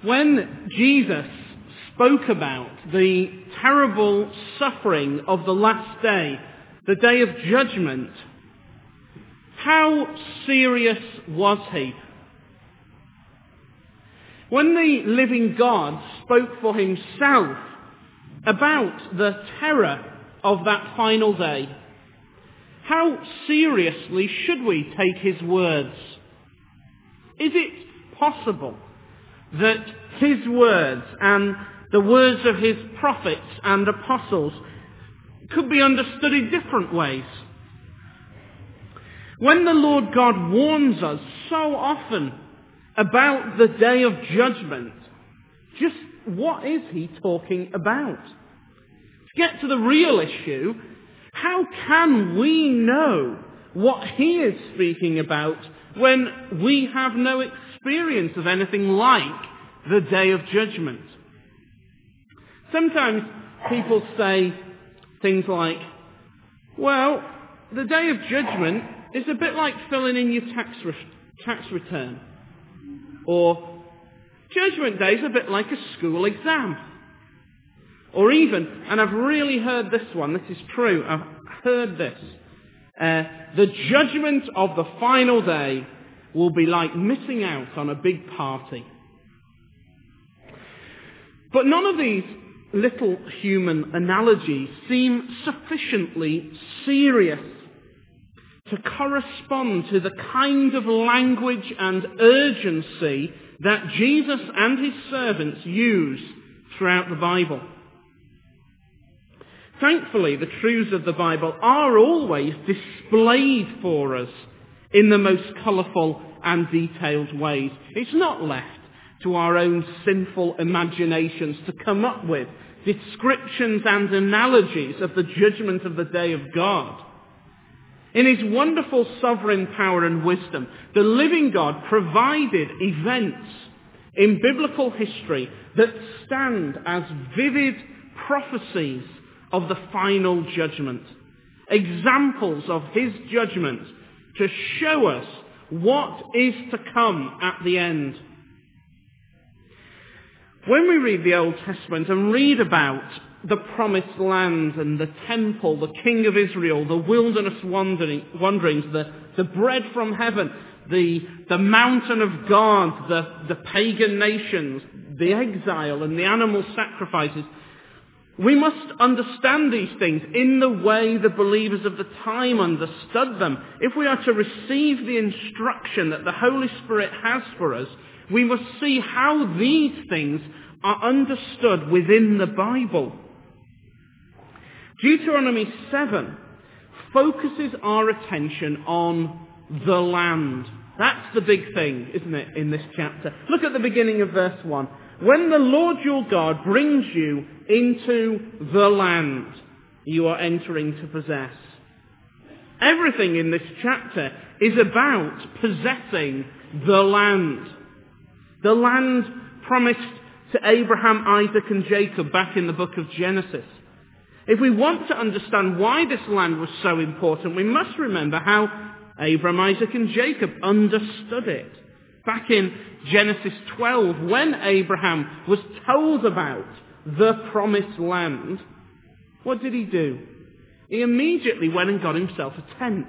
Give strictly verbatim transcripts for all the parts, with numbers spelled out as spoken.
When Jesus spoke about the terrible suffering of the last day, the day of judgment, how serious was he? When the living God spoke for himself about the terror of that final day, how seriously should we take his words? Is it possible that his words and the words of his prophets and apostles could be understood in different ways? When the Lord God warns us so often about the day of judgment, just what is he talking about? To get to the real issue, how can we know what he is speaking about when we have no experience of anything like the day of judgment? Sometimes people say things like, well, the day of judgment is a bit like filling in your tax, re- tax return. Or, judgment day is a bit like a school exam. Or even, and I've really heard this one, this is true, I've heard this, uh, the judgment of the final day will be like missing out on a big party. But none of these little human analogies seem sufficiently serious to correspond to the kind of language and urgency that Jesus and his servants use throughout the Bible. Thankfully, the truths of the Bible are always displayed for us in the most colourful and detailed ways. It's not left to our own sinful imaginations to come up with descriptions and analogies of the judgment of the day of God. In his wonderful sovereign power and wisdom, the living God provided events in biblical history that stand as vivid prophecies of the final judgment. Examples of his judgment to show us what is to come at the end. When we read the Old Testament and read about the promised land and the temple, the king of Israel, the wilderness wandering, wanderings, the, the bread from heaven, the, the mountain of God, the, the pagan nations, the exile and the animal sacrifices, we must understand these things in the way the believers of the time understood them. If we are to receive the instruction that the Holy Spirit has for us, we must see how these things are understood within the Bible. Deuteronomy seven focuses our attention on the land. That's the big thing, isn't it, in this chapter? Look at the beginning of verse one. When the Lord your God brings you into the land you are entering to possess. Everything in this chapter is about possessing the land. The land promised to Abraham, Isaac and Jacob back in the book of Genesis. If we want to understand why this land was so important, we must remember how Abraham, Isaac and Jacob understood it. Back in Genesis twelve, when Abraham was told about the promised land, what did he do? He immediately went and got himself a tent,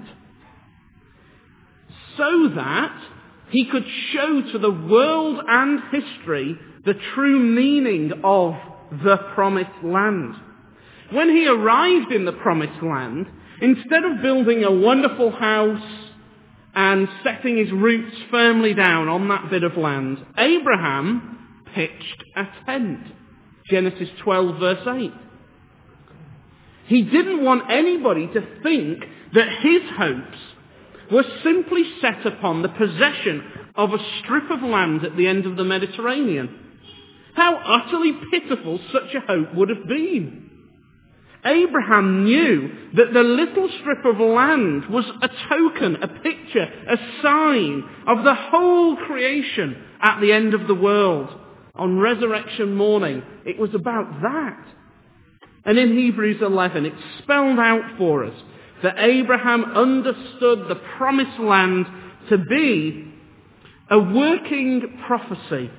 so that he could show to the world and history the true meaning of the promised land. When he arrived in the promised land, instead of building a wonderful house and setting his roots firmly down on that bit of land, Abraham pitched a tent. Genesis twelve verse eight. He didn't want anybody to think that his hopes were simply set upon the possession of a strip of land at the end of the Mediterranean. How utterly pitiful such a hope would have been. Abraham knew that the little strip of land was a token, a picture, a sign of the whole creation at the end of the world. On resurrection morning, it was about that. And in Hebrews eleven, it's spelled out for us that Abraham understood the promised land to be a working prophecy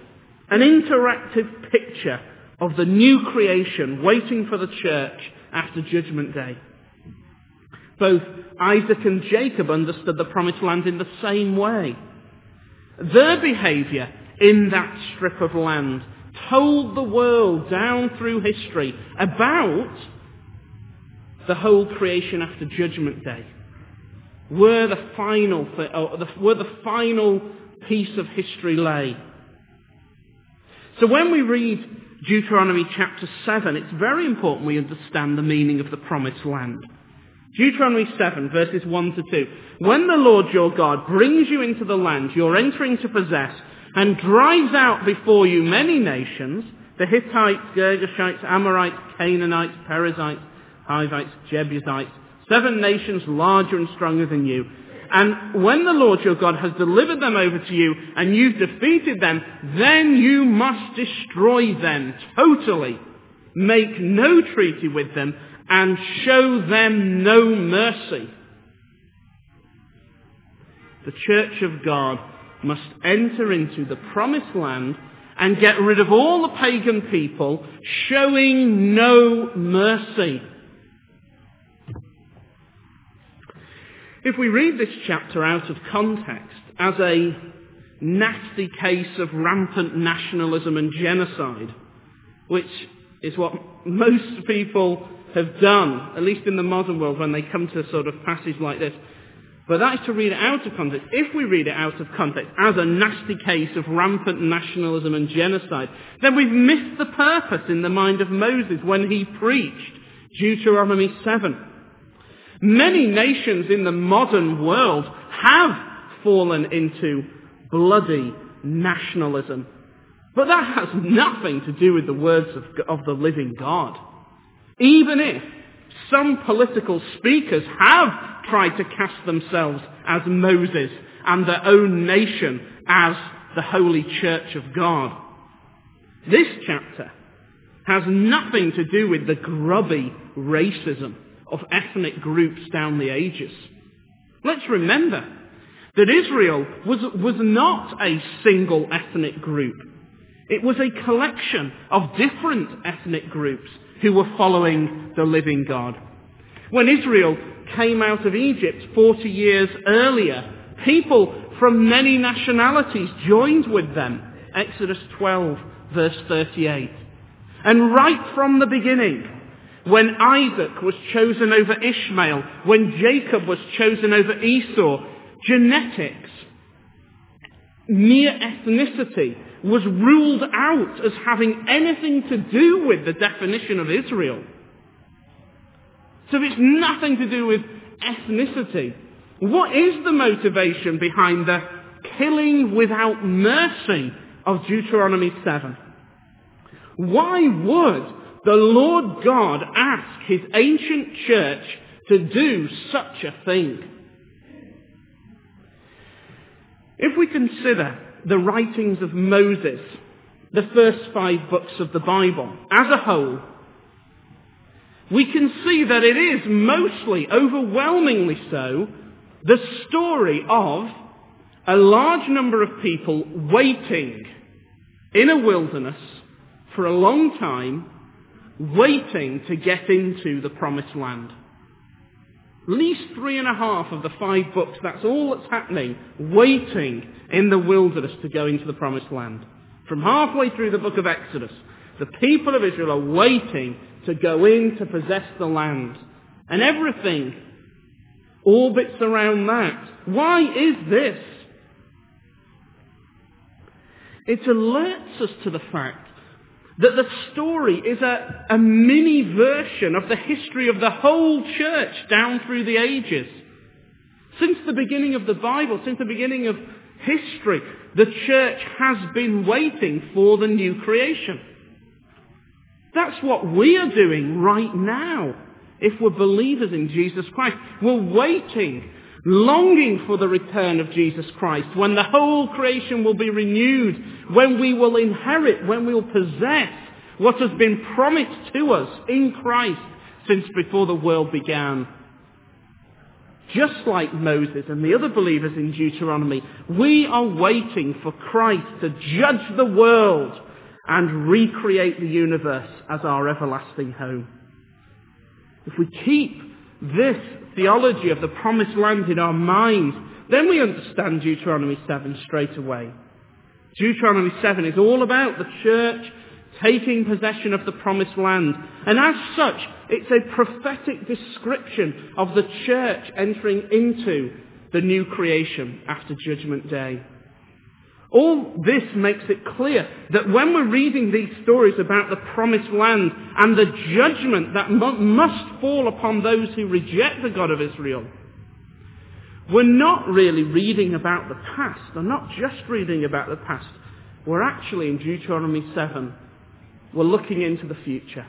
An interactive picture of the new creation waiting for the church after Judgment Day. Both Isaac and Jacob understood the promised land in the same way. Their behaviour in that strip of land told the world down through history about the whole creation after Judgment Day. Where the final, where the final piece of history lay. So when we read Deuteronomy chapter seven, it's very important we understand the meaning of the promised land. Deuteronomy seven, verses one to two. When the Lord your God brings you into the land you're entering to possess, and drives out before you many nations, the Hittites, Girgashites, Amorites, Canaanites, Perizzites, Hivites, Jebusites, seven nations larger and stronger than you. And when the Lord your God has delivered them over to you and you've defeated them, then you must destroy them totally. Make no treaty with them and show them no mercy. The church of God must enter into the promised land and get rid of all the pagan people, showing no mercy. If we read this chapter out of context as a nasty case of rampant nationalism and genocide, which is what most people have done, at least in the modern world, when they come to a sort of passage like this, but that is to read it out of context. If we read it out of context as a nasty case of rampant nationalism and genocide, then we've missed the purpose in the mind of Moses when he preached Deuteronomy seven. Many nations in the modern world have fallen into bloody nationalism. But that has nothing to do with the words of, of the living God. Even if some political speakers have tried to cast themselves as Moses and their own nation as the Holy Church of God. This chapter has nothing to do with the grubby racism of ethnic groups down the ages. Let's remember that Israel was, was not a single ethnic group. It was a collection of different ethnic groups who were following the living God. When Israel came out of Egypt forty years earlier, people from many nationalities joined with them. Exodus twelve, verse thirty-eight. And right from the beginning, when Isaac was chosen over Ishmael, when Jacob was chosen over Esau, genetics, mere ethnicity, was ruled out as having anything to do with the definition of Israel. So it's nothing to do with ethnicity. What is the motivation behind the killing without mercy of Deuteronomy seven? Why would the Lord God ask his ancient church to do such a thing? If we consider the writings of Moses, the first five books of the Bible, as a whole, we can see that it is mostly, overwhelmingly so, the story of a large number of people waiting in a wilderness for a long time, waiting to get into the promised land. At least three and a half of the five books, that's all that's happening, waiting in the wilderness to go into the promised land. From halfway through the book of Exodus, the people of Israel are waiting to go in to possess the land. And everything orbits around that. Why is this? It alerts us to the fact that the story is a, a mini version of the history of the whole church down through the ages. Since the beginning of the Bible, since the beginning of history, the church has been waiting for the new creation. That's what we are doing right now, if we're believers in Jesus Christ. We're waiting, longing for the return of Jesus Christ, when the whole creation will be renewed, when we will inherit, when we will possess what has been promised to us in Christ since before the world began. Just like Moses and the other believers in Deuteronomy, we are waiting for Christ to judge the world and recreate the universe as our everlasting home. If we keep this theology of the promised land in our mind, then we understand Deuteronomy seven straight away. Deuteronomy seven is all about the church taking possession of the promised land. And as such, it's a prophetic description of the church entering into the new creation after Judgment Day. All this makes it clear that when we're reading these stories about the promised land and the judgment that mu- must fall upon those who reject the God of Israel, we're not really reading about the past, or not just reading about the past. We're actually, in Deuteronomy seven, we're looking into the future.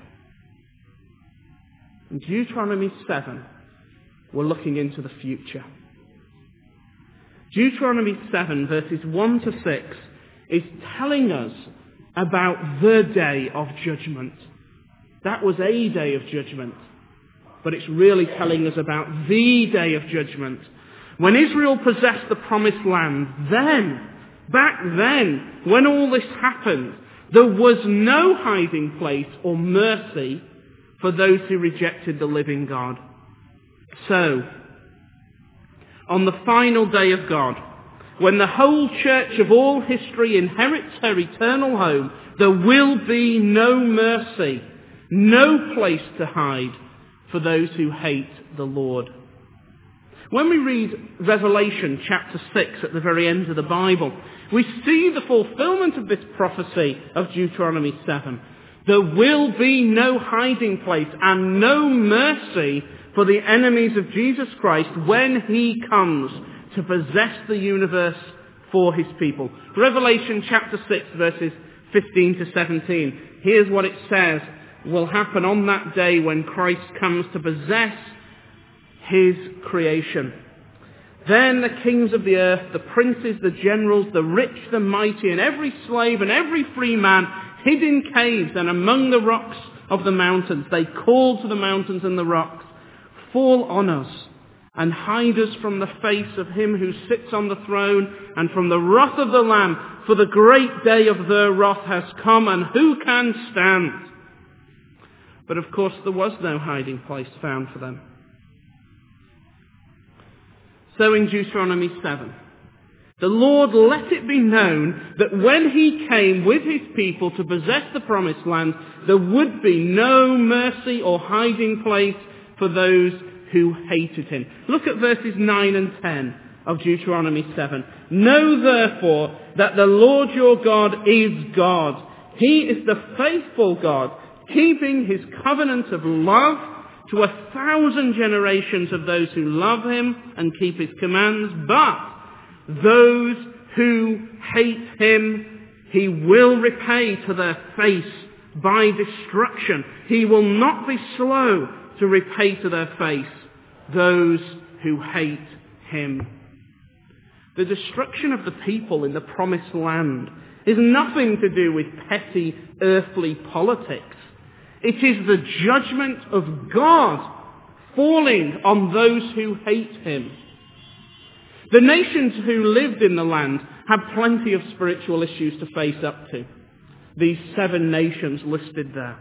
In Deuteronomy seven, we're looking into the future. Deuteronomy seven, verses one to six, is telling us about the day of judgment. That was a day of judgment, but it's really telling us about the day of judgment. When Israel possessed the promised land, then, back then, when all this happened, there was no hiding place or mercy for those who rejected the living God. So, on the final day of God, when the whole church of all history inherits her eternal home, there will be no mercy, no place to hide for those who hate the Lord. When we read Revelation chapter six at the very end of the Bible, we see the fulfillment of this prophecy of Deuteronomy seven. There will be no hiding place and no mercy for the enemies of Jesus Christ when he comes to possess the universe for his people. Revelation chapter six, verses fifteen to seventeen. Here's what it says will happen on that day when Christ comes to possess his creation. Then the kings of the earth, the princes, the generals, the rich, the mighty, and every slave and every free man hid in caves and among the rocks of the mountains. They called to the mountains and the rocks, "Fall on us and hide us from the face of him who sits on the throne and from the wrath of the Lamb, for the great day of their wrath has come, and who can stand?" But of course there was no hiding place found for them. So in Deuteronomy seven, the Lord let it be known that when he came with his people to possess the promised land, there would be no mercy or hiding place for those who hated him. Look at verses nine and ten of Deuteronomy seven. "Know therefore that the Lord your God is God. He is the faithful God, keeping his covenant of love to a thousand generations of those who love him and keep his commands. But those who hate him, he will repay to their face by destruction. He will not be slow to repay to their face those who hate him." The destruction of the people in the promised land is nothing to do with petty earthly politics. It is the judgment of God falling on those who hate him. The nations who lived in the land had plenty of spiritual issues to face up to. These seven nations listed there.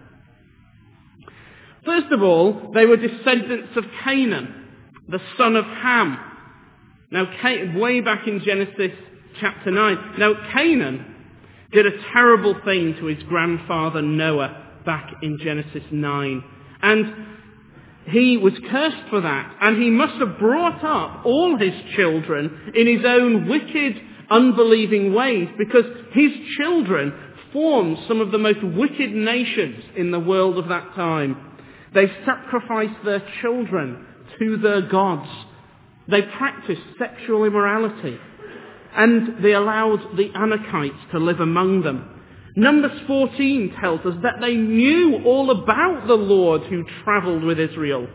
First of all, they were descendants of Canaan, the son of Ham. Now, way back in Genesis chapter nine. Now, Canaan did a terrible thing to his grandfather Noah back in Genesis nine. And he was cursed for that. And he must have brought up all his children in his own wicked, unbelieving ways, because his children formed some of the most wicked nations in the world of that time. They sacrificed their children to their gods. They practiced sexual immorality. And they allowed the Anakites to live among them. Numbers fourteen tells us that they knew all about the Lord who travelled with Israel.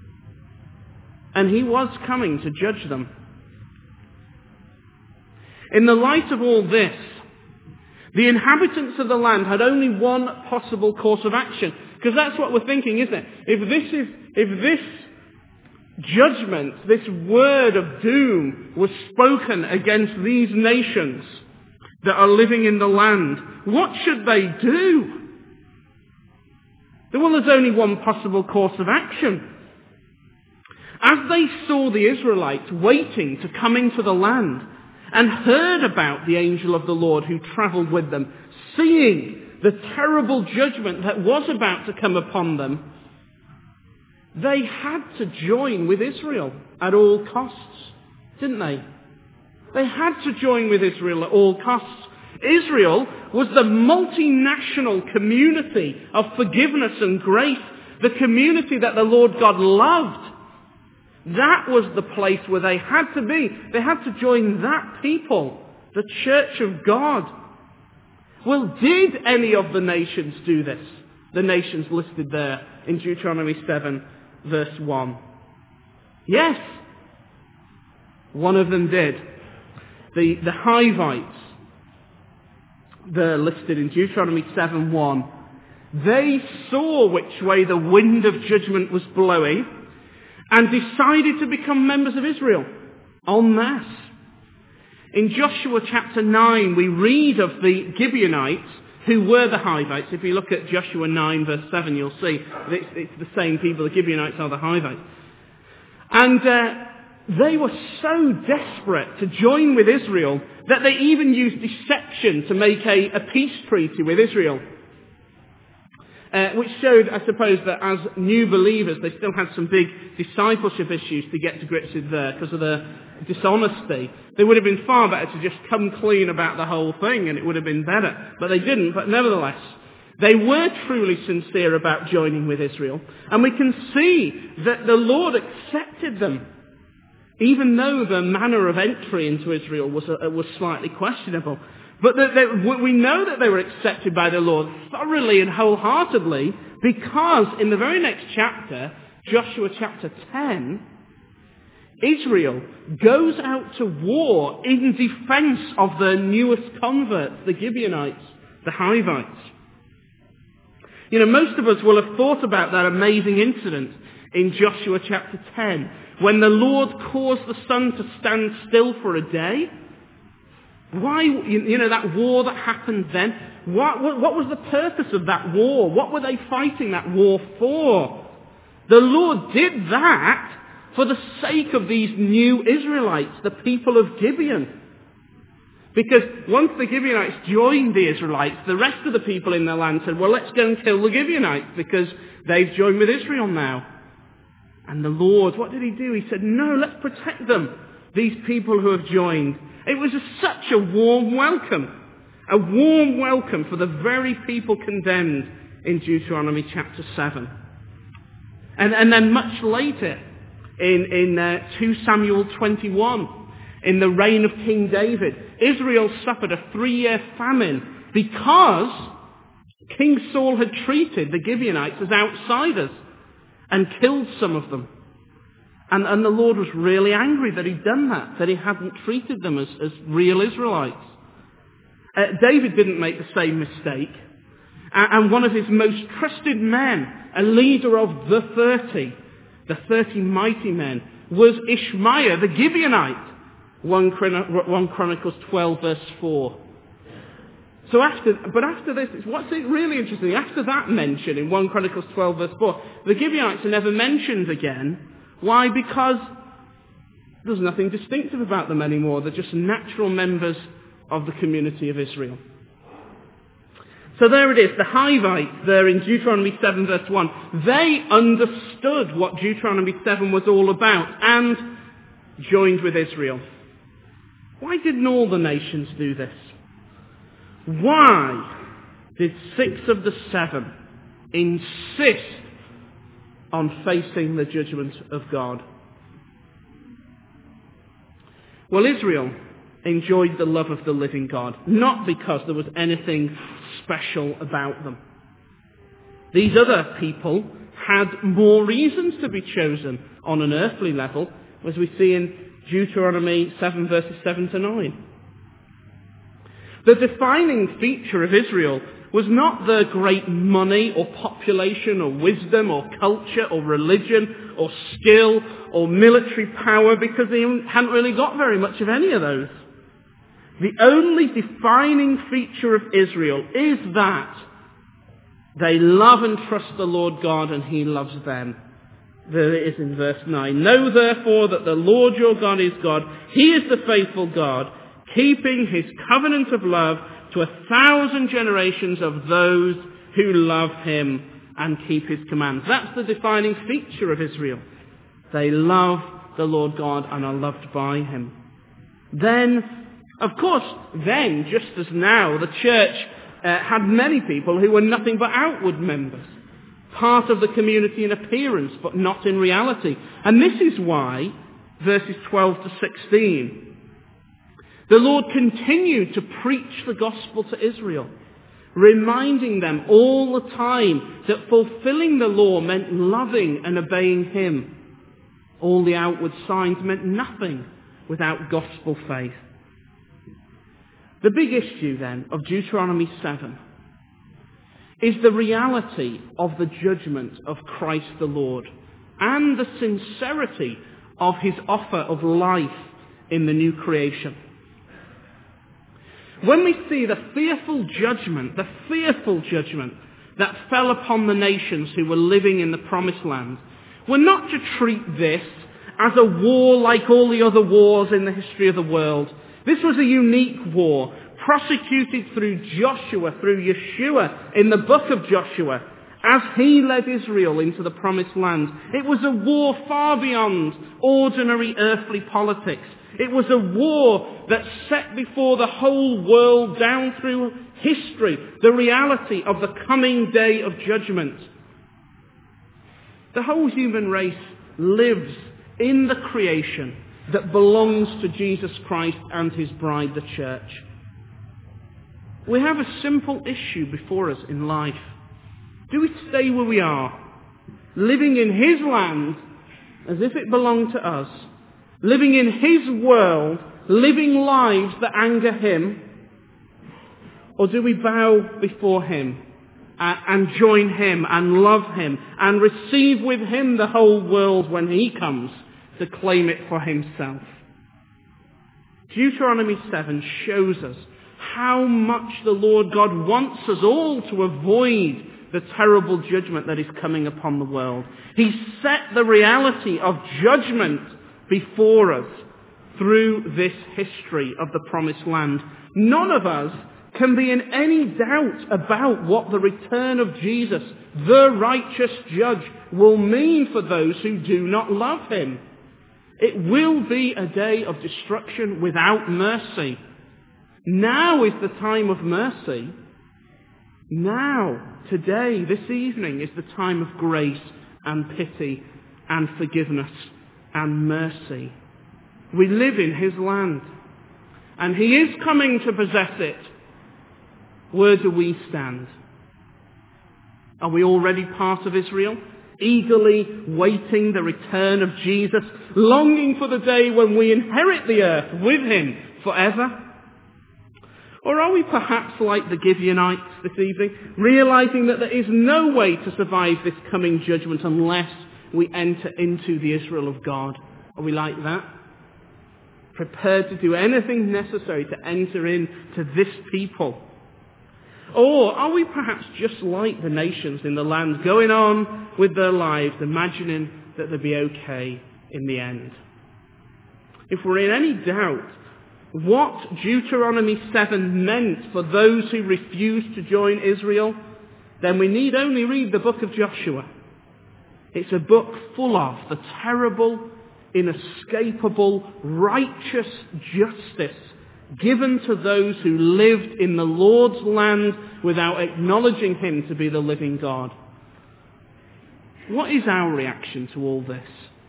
And he was coming to judge them. In the light of all this, the inhabitants of the land had only one possible course of action. Because that's what we're thinking, isn't it? If this is, if this judgment, this word of doom was spoken against these nations that are living in the land, what should they do? Well, there's only one possible course of action. As they saw the Israelites waiting to come into the land and heard about the angel of the Lord who travelled with them, seeing the terrible judgment that was about to come upon them, they had to join with Israel at all costs, didn't they? They had to join with Israel at all costs. Israel was the multinational community of forgiveness and grace, the community that the Lord God loved. That was the place where they had to be. They had to join that people, the church of God. Well, did any of the nations do this? The nations listed there in Deuteronomy seven, verse one. Yes, one of them did. The, the Hivites, they're listed in Deuteronomy seven one. They saw which way the wind of judgment was blowing and decided to become members of Israel en masse. In Joshua chapter nine, we read of the Gibeonites, who were the Hivites. If you look at Joshua nine, verse seven, you'll see that it's, it's the same people. The Gibeonites are the Hivites. And uh, they were so desperate to join with Israel that they even used deception to make a, a peace treaty with Israel. Uh, which showed, I suppose, that as new believers, they still had some big discipleship issues to get to grips with there because of their dishonesty. They would have been far better to just come clean about the whole thing, and it would have been better. But they didn't. But nevertheless, they were truly sincere about joining with Israel. And we can see that the Lord accepted them, even though the manner of entry into Israel was, uh, was slightly questionable. But that they, we know that they were accepted by the Lord thoroughly and wholeheartedly because in the very next chapter, Joshua chapter ten, Israel goes out to war in defense of their newest converts, the Gibeonites, the Hivites. You know, most of us will have thought about that amazing incident in Joshua chapter ten when the Lord caused the sun to stand still for a day. Why, you know, that war that happened then, what, what was the purpose of that war? What were they fighting that war for? The Lord did that for the sake of these new Israelites, the people of Gibeon. Because once the Gibeonites joined the Israelites, the rest of the people in the land said, well, let's go and kill the Gibeonites because they've joined with Israel now. And the Lord, what did he do? He said, no, let's protect them, these people who have joined. It was a, such a warm welcome. A warm welcome for the very people condemned in Deuteronomy chapter seven. And, and then much later, in, in uh, two Samuel twenty-one, in the reign of King David, Israel suffered a three-year famine because King Saul had treated the Gibeonites as outsiders and killed some of them. And, and the Lord was really angry that he'd done that, that he hadn't treated them as, as real Israelites. Uh, David didn't make the same mistake. Uh, and one of his most trusted men, a leader of the thirty, the thirty mighty men, was Ishmael the Gibeonite. First Chronicles twelve verse four. So after, but after this, it's, what's it really interesting? After that mention in First Chronicles twelve verse four, the Gibeonites are never mentioned again. Why? Because there's nothing distinctive about them anymore. They're just natural members of the community of Israel. So there it is, the Hivites there in Deuteronomy seven verse one. They understood what Deuteronomy seven was all about and joined with Israel. Why didn't all the nations do this? Why did six of the seven insist on facing the judgment of God? Well, Israel enjoyed the love of the living God, not because there was anything special about them. These other people had more reasons to be chosen on an earthly level, as we see in Deuteronomy seven verses seven to nine. The defining feature of Israel was not the great money or population or wisdom or culture or religion or skill or military power, because they hadn't really got very much of any of those. The only defining feature of Israel is that they love and trust the Lord God, and He loves them. There it is in verse nine. Know therefore that the Lord your God is God. He is the faithful God, keeping His covenant of love to a thousand generations of those who love Him and keep His commands. That's the defining feature of Israel. They love the Lord God and are loved by Him. Then, of course, then, just as now, the church uh, had many people who were nothing but outward members. Part of the community in appearance, but not in reality. And this is why, verses twelve to sixteen, the Lord continued to preach the gospel to Israel, reminding them all the time that fulfilling the law meant loving and obeying Him. All the outward signs meant nothing without gospel faith. The big issue then of Deuteronomy seven is the reality of the judgment of Christ the Lord and the sincerity of His offer of life in the new creation. When we see the fearful judgment, the fearful judgment that fell upon the nations who were living in the promised land, we're not to treat this as a war like all the other wars in the history of the world. This was a unique war, prosecuted through Joshua, through Yeshua, in the book of Joshua, as he led Israel into the promised land. It was a war far beyond ordinary earthly politics. It was a war that set before the whole world down through history the reality of the coming day of judgment. The whole human race lives in the creation that belongs to Jesus Christ and His bride, the church. We have a simple issue before us in life. Do we stay where we are, living in His land as if it belonged to us, living in His world, living lives that anger Him? Or do we bow before Him and join Him and love Him and receive with Him the whole world when He comes to claim it for Himself? Deuteronomy seven shows us how much the Lord God wants us all to avoid the terrible judgment that is coming upon the world. He set the reality of judgment before us through this history of the promised land. None of us can be in any doubt about what the return of Jesus, the righteous judge, will mean for those who do not love Him. It will be a day of destruction without mercy. Now is the time of mercy. Now, today, this evening, is the time of grace and pity and forgiveness and mercy. We live in His land, and He is coming to possess it. Where do we stand? Are we already part of Israel, eagerly waiting the return of Jesus, longing for the day when we inherit the earth with Him forever? Or are we perhaps like the Gibeonites this evening, realizing that there is no way to survive this coming judgment unless we enter into the Israel of God? Are we like that? Prepared to do anything necessary to enter into this people? Or are we perhaps just like the nations in the land, going on with their lives, imagining that they'll be okay in the end? If we're in any doubt what Deuteronomy seven meant for those who refused to join Israel, then we need only read the book of Joshua. It's a book full of the terrible, inescapable, righteous justice given to those who lived in the Lord's land without acknowledging Him to be the living God. What is our reaction to all this?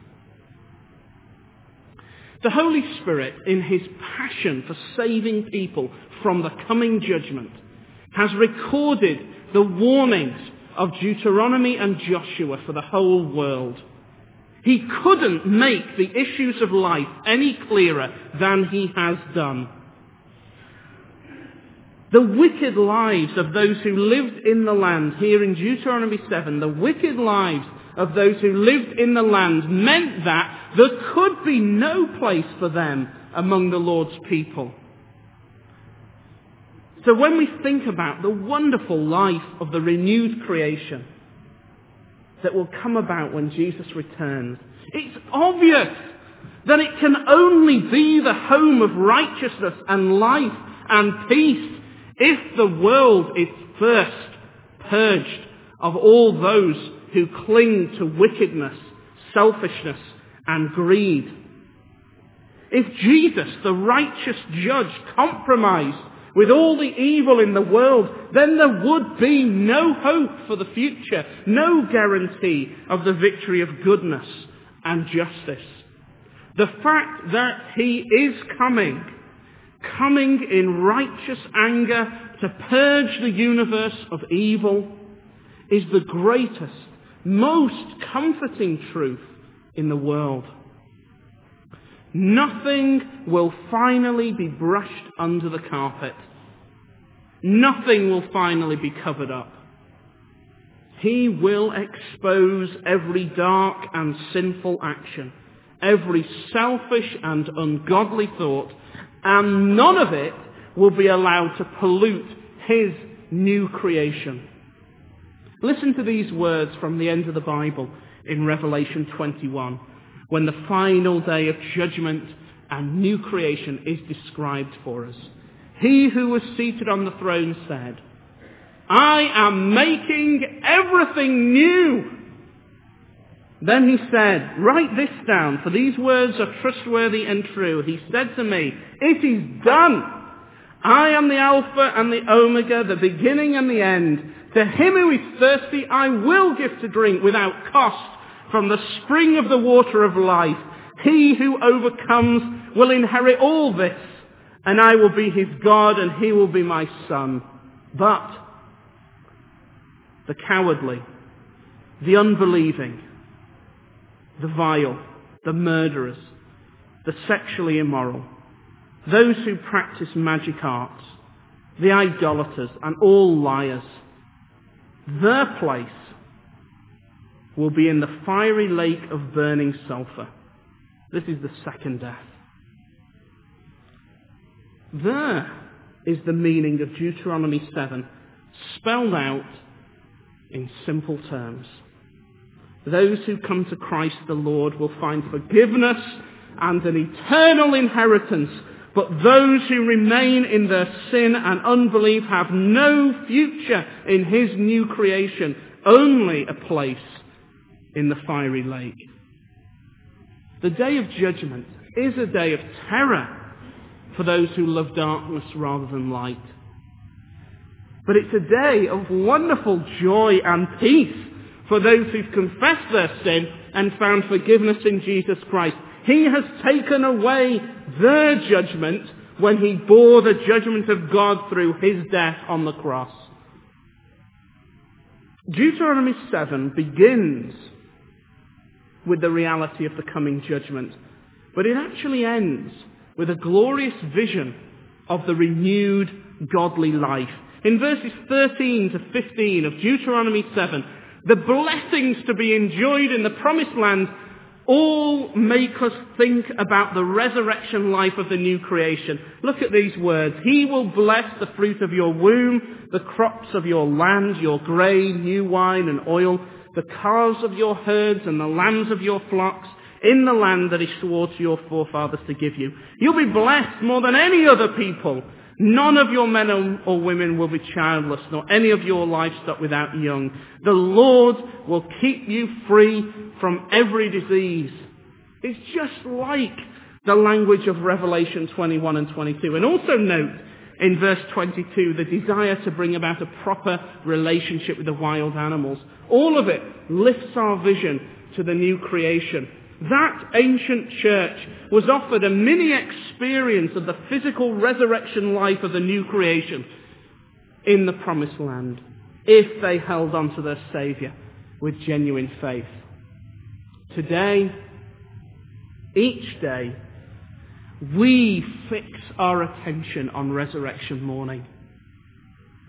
The Holy Spirit, in His passion for saving people from the coming judgment, has recorded the warnings of Deuteronomy and Joshua for the whole world. He couldn't make the issues of life any clearer than He has done. The wicked lives of those who lived in the land, here in Deuteronomy seven, the wicked lives of those who lived in the land meant that there could be no place for them among the Lord's people. So when we think about the wonderful life of the renewed creation that will come about when Jesus returns, it's obvious that it can only be the home of righteousness and life and peace if the world is first purged of all those who cling to wickedness, selfishness, and greed. If Jesus, the righteous judge, compromised with all the evil in the world, then there would be no hope for the future, no guarantee of the victory of goodness and justice. The fact that he is coming, coming in righteous anger to purge the universe of evil, is the greatest, most comforting truth in the world. Nothing will finally be brushed under the carpet. Nothing will finally be covered up. He will expose every dark and sinful action, every selfish and ungodly thought, and none of it will be allowed to pollute his new creation. Listen to these words from the end of the Bible in Revelation twenty-one, when the final day of judgment and new creation is described for us. He who was seated on the throne said, "I am making everything new." Then he said, "Write this down, for these words are trustworthy and true." He said to me, "It is done. I am the Alpha and the Omega, the beginning and the end. To him who is thirsty, I will give to drink without cost from the spring of the water of life. He who overcomes will inherit all this, and I will be his God, and he will be my son. But the cowardly, the unbelieving, the vile, the murderers, the sexually immoral, those who practice magic arts, the idolaters, and all liars, their place will be in the fiery lake of burning sulfur." This is the second death. There is the meaning of Deuteronomy seven, spelled out in simple terms. Those who come to Christ the Lord will find forgiveness and an eternal inheritance, but those who remain in their sin and unbelief have no future in his new creation, only a place in the fiery lake. The day of judgment is a day of terror for those who love darkness rather than light. But it's a day of wonderful joy and peace for those who've confessed their sin and found forgiveness in Jesus Christ. He has taken away their judgment when he bore the judgment of God through his death on the cross. Deuteronomy seven begins with the reality of the coming judgment, but it actually ends with a glorious vision of the renewed godly life. In verses thirteen to fifteen of Deuteronomy seven, the blessings to be enjoyed in the promised land all make us think about the resurrection life of the new creation. Look at these words. "He will bless the fruit of your womb, the crops of your land, your grain, new wine and oil, the calves of your herds and the lambs of your flocks, in the land that he swore to your forefathers to give you. You'll be blessed more than any other people. None of your men or women will be childless, nor any of your livestock without young. The Lord will keep you free from every disease." It's just like the language of Revelation twenty-one and twenty-two. And also note in verse twenty-two the desire to bring about a proper relationship with the wild animals. All of it lifts our vision to the new creation. That ancient church was offered a mini experience of the physical resurrection life of the new creation in the promised land, if they held on to their Saviour with genuine faith. Today, each day, we fix our attention on resurrection morning.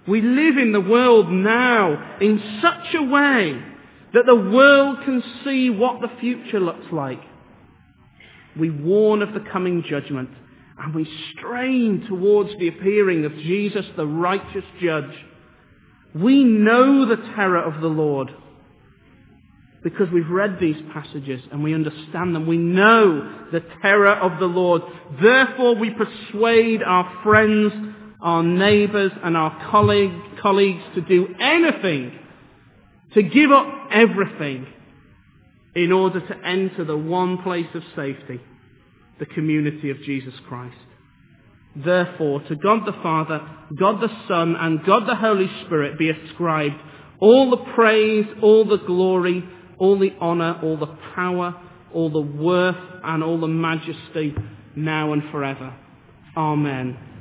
We live in the world now in such a way that the world can see what the future looks like. We warn of the coming judgment, and we strain towards the appearing of Jesus, the righteous judge. We know the terror of the Lord because we've read these passages and we understand them. We know the terror of the Lord. Therefore, we persuade our friends, our neighbours and our colleague, colleagues to do anything, to give up everything in order to enter the one place of safety, the community of Jesus Christ. Therefore, to God the Father, God the Son, and God the Holy Spirit be ascribed all the praise, all the glory, all the honour, all the power, all the worth, and all the majesty, now and forever. Amen.